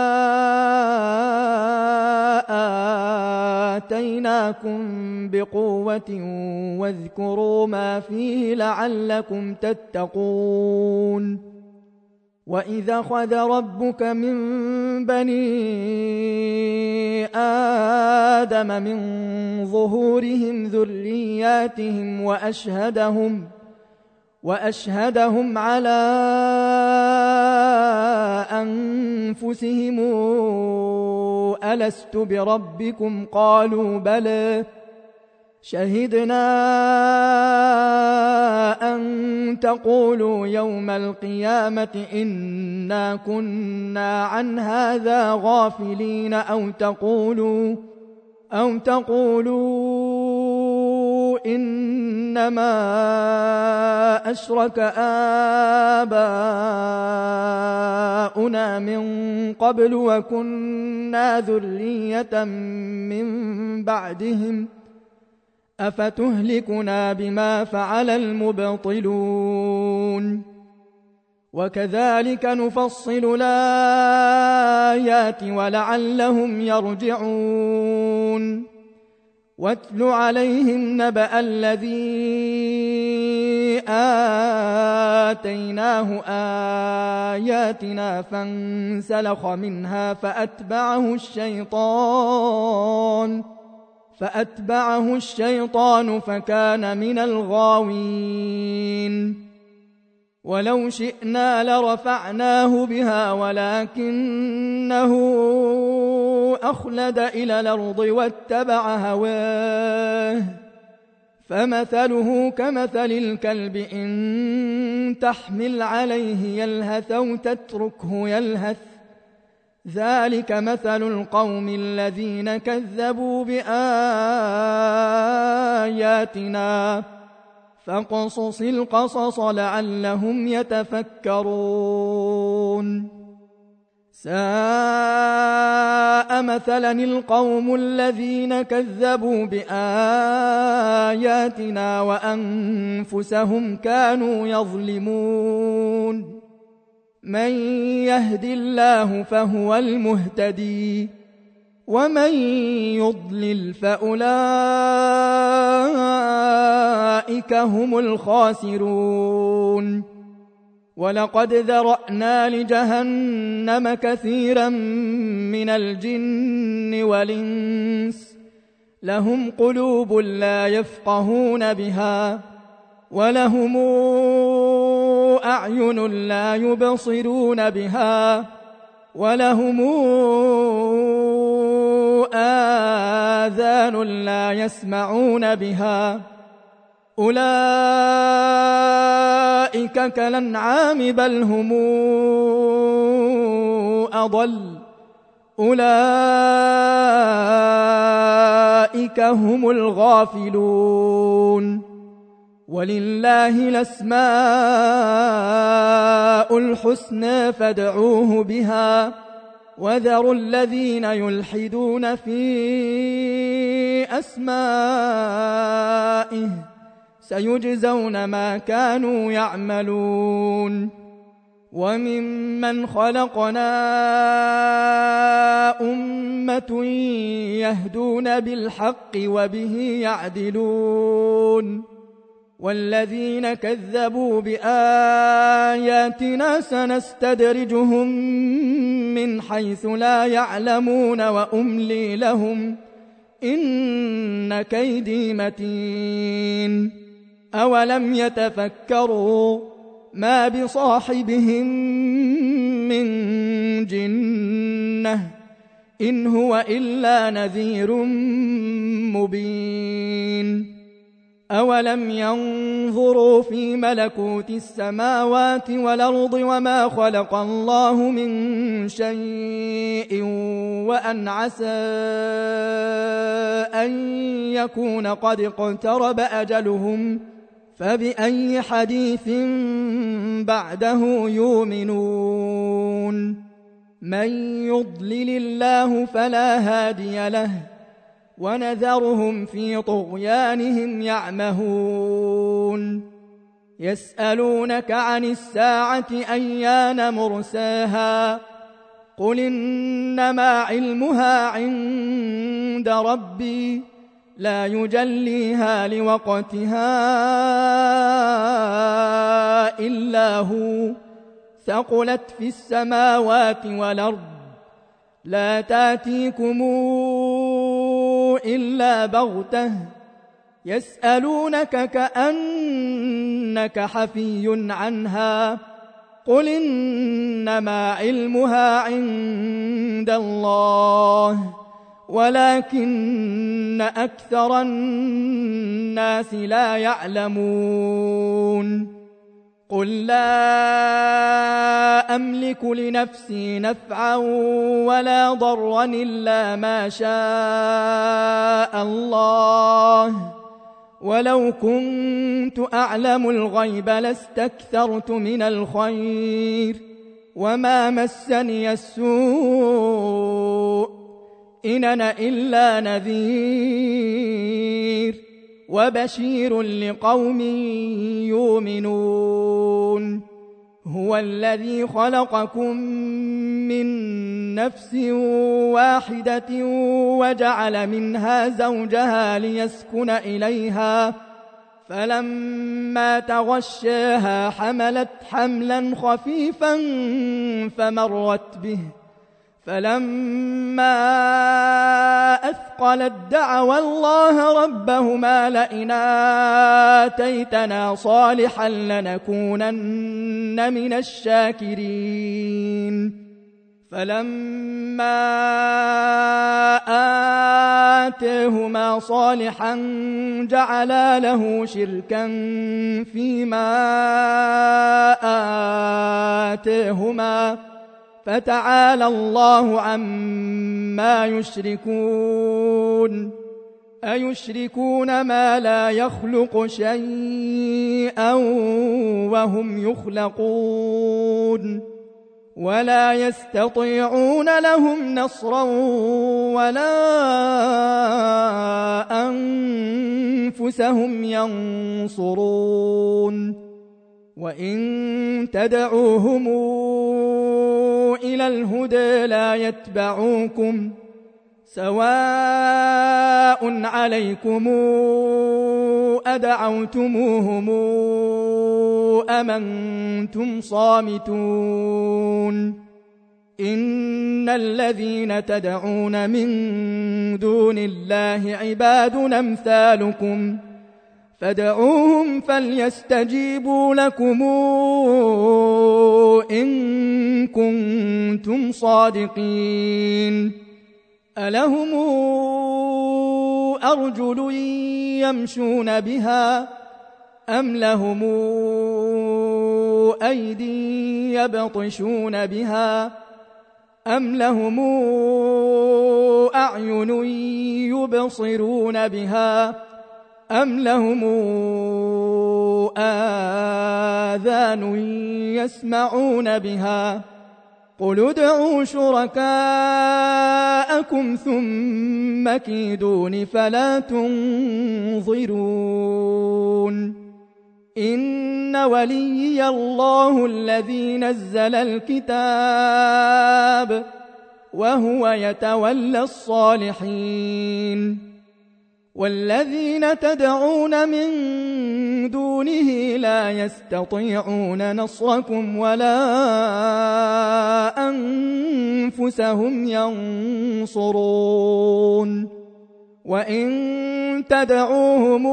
آتيناكم بقوة واذكروا ما فيه لعلكم تتقون وإذا أخذ ربك من بني آدم من ظهورهم ذرياتهم وأشهدهم على أنفسهم ألست بربكم قالوا بلى شهدنا أن تقولوا يوم القيامة إنا كنا عن هذا غافلين أو تقولوا إنما أشرك آباؤنا من قبل وكنا ذرية من بعدهم أفتهلكنا بما فعل المبطلون وكذلك نفصل الآيات ولعلهم يرجعون واتل عليهم نبأ الذي آتيناه آياتنا فانسلخ منها فأتبعه الشيطان فكان من الغاوين ولو شئنا لرفعناه بها ولكنه أخلد إلى الأرض واتبع هواه فمثله كمثل الكلب إن تحمل عليه يلهث أو تتركه يلهث ذلك مثل القوم الذين كذبوا بآياتنا فاقصص القصص لعلهم يتفكرون ساء مثلا القوم الذين كذبوا بآياتنا وأنفسهم كانوا يظلمون من يهد الله فهو المهتدي ومن يضلل فأولئك هم الخاسرون ولقد ذرأنا لجهنم كثيرا من الجن والإنس لهم قلوب لا يفقهون بها ولهم أعين لا يبصرون بها ولهم آذان لا يسمعون بها أولئك كالأنعام بل هم أضل أولئك هم الغافلون ولله الأسماء الحسنى فادعوه بها وذروا الذين يلحدون في أسمائه سيجزون ما كانوا يعملون وممن خلقنا أمة يهدون بالحق وبه يعدلون والذين كذبوا بآياتنا سنستدرجهم من حيث لا يعلمون وأملي لهم إن كيدي متين أولم يتفكروا ما بصاحبهم من جنة إن هو إلا نذير مبين أولم ينظروا في ملكوت السماوات والأرض وما خلق الله من شيء وأن عسى أن يكون قد اقترب أجلهم فبأي حديث بعده يؤمنون من يضلل الله فلا هادي له ونذرهم في طغيانهم يعمهون يسألونك عن الساعة أيان مرساها قل إنما علمها عند ربي لا يجليها لوقتها إلا هو ثقلت في السماوات والأرض لا تأتيكم إلا بغتة يسألونك كأنك حفي عنها قل إنما علمها عند الله ولكن أكثر الناس لا يعلمون قل لا أملك لنفسي نفعا ولا ضرا إلا ما شاء الله ولو كنت أعلم الغيب لاستكثرت من الخير وما مسني السوء إن أنا إلا نذير وبشير لقوم يؤمنون هو الذي خلقكم من نفس واحدة وجعل منها زوجها ليسكن إليها فلما تغشاها حملت حملا خفيفا فمرت به فلما أثقلت دعوا الله ربهما لئن آتيتنا صالحا لنكونن من الشاكرين فلما آتاهما صالحا جعلا له شركا فيما آتاهما فتعالى الله عما يشركون أيشركون ما لا يخلق شيئا وهم يخلقون ولا يستطيعون لهم نصرا ولا أنفسهم ينصرون وإن تدعوهم إلى الهدى لا يتبعوكم سواء عليكم أدعوتموهم أم أنتم صامتون إن الذين تدعون من دون الله عباد أمثالكم فادعوهم فليستجيبوا لكم إن كنتم صادقين ألهم أرجل يمشون بها أم لهم أيدي يبطشون بها أم لهم أعين يبصرون بها أم لهم آذان يسمعون بها قل ادعوا شركاءكم ثم كيدون فلا تنظرون إن وليي الله الذي نزل الكتاب وهو يتولى الصالحين والذين تدعون من دونه لا يستطيعون نصركم ولا أنفسهم ينصرون وإن تدعوهم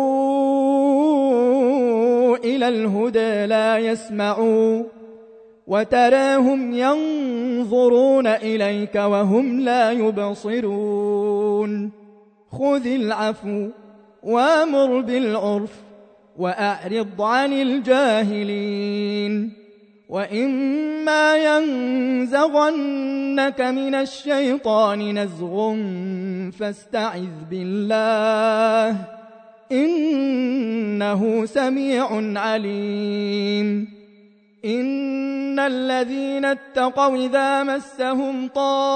إلى الهدى لا يسمعوا وتراهم ينظرون إليك وهم لا يبصرون خذ العفو وامر بالعرف وأعرض عن الجاهلين وإما ينزغنك من الشيطان نزغ فاستعذ بالله إنه سميع عليم إن الذين اتقوا إذا مسهم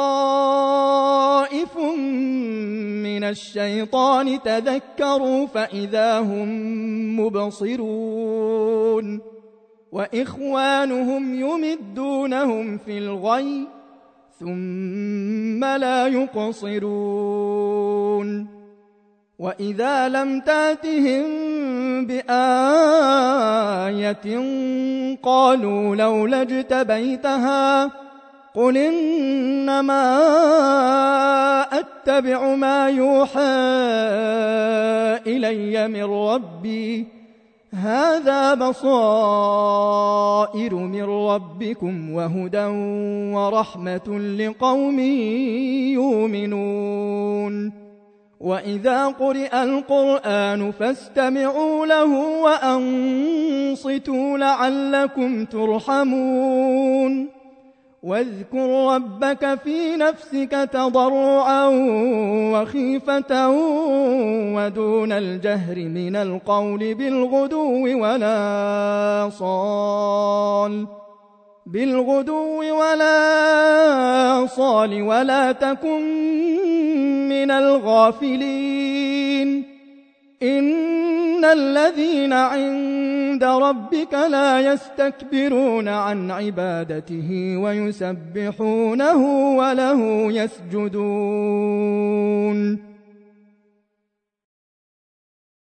طائف من الشيطان تذكروا فإذا هم مبصرون وإخوانهم يمدونهم في الغي ثم لا يقصرون وإذا لم تأتهم بآية قالوا لولا اجتبيتها قل إنما أتبع ما يوحى إلي من ربي هذا بصائر من ربكم وهدى ورحمة لقوم يؤمنون وإذا قرئ القرآن فاستمعوا له وأنصتوا لعلكم ترحمون واذكر ربك في نفسك تضرعا وخيفة ودون الجهر من القول بالغدو ولا صال ولا تكن من الغافلين إن الذين عند ربك لا يستكبرون عن عبادته ويسبحونه وله يسجدون